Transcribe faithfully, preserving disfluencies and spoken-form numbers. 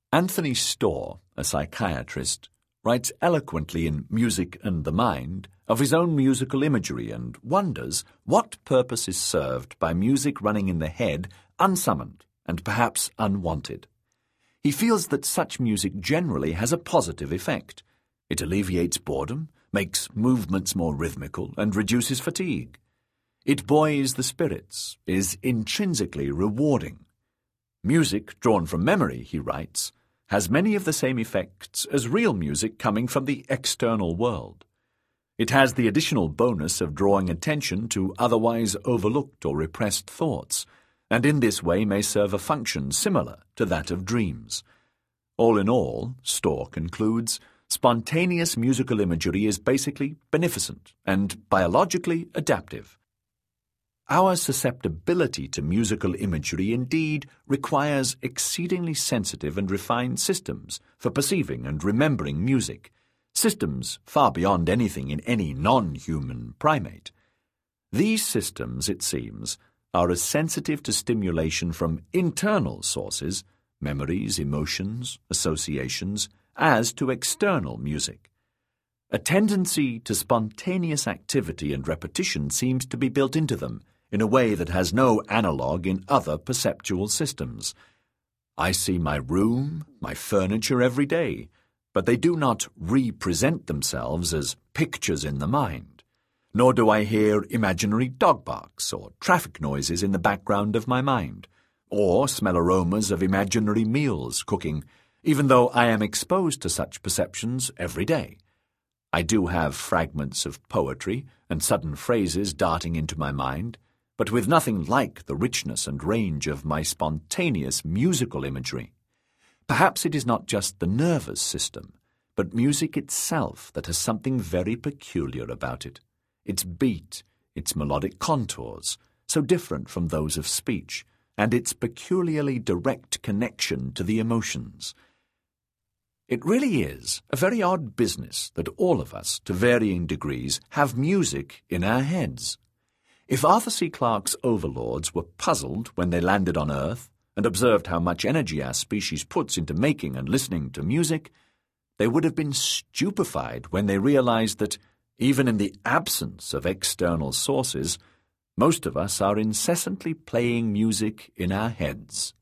Anthony Storr, a psychiatrist, writes eloquently in Music and the Mind of his own musical imagery and wonders what purpose is served by music running in the head unsummoned and perhaps unwanted. He feels that such music generally has a positive effect. It alleviates boredom, makes movements more rhythmical, and reduces fatigue. It buoys the spirits, is intrinsically rewarding. Music drawn from memory, he writes, has many of the same effects as real music coming from the external world. It has the additional bonus of drawing attention to otherwise overlooked or repressed thoughts, and in this way may serve a function similar to that of dreams. All in all, Storr concludes, spontaneous musical imagery is basically beneficent and biologically adaptive. Our susceptibility to musical imagery indeed requires exceedingly sensitive and refined systems for perceiving and remembering music, systems far beyond anything in any non-human primate. These systems, it seems, are as sensitive to stimulation from internal sources, memories, emotions, associations, as to external music. A tendency to spontaneous activity and repetition seems to be built into them, in a way that has no analogue in other perceptual systems. I see my room, my furniture every day, but they do not represent themselves as pictures in the mind, nor do I hear imaginary dog barks or traffic noises in the background of my mind, or smell aromas of imaginary meals cooking, even though I am exposed to such perceptions every day. I do have fragments of poetry and sudden phrases darting into my mind, but with nothing like the richness and range of my spontaneous musical imagery. Perhaps it is not just the nervous system, but music itself that has something very peculiar about it. Its beat, its melodic contours, so different from those of speech, and its peculiarly direct connection to the emotions. It really is a very odd business that all of us, to varying degrees, have music in our heads. If Arthur C. Clarke's overlords were puzzled when they landed on Earth and observed how much energy our species puts into making and listening to music, they would have been stupefied when they realized that, even in the absence of external sources, most of us are incessantly playing music in our heads.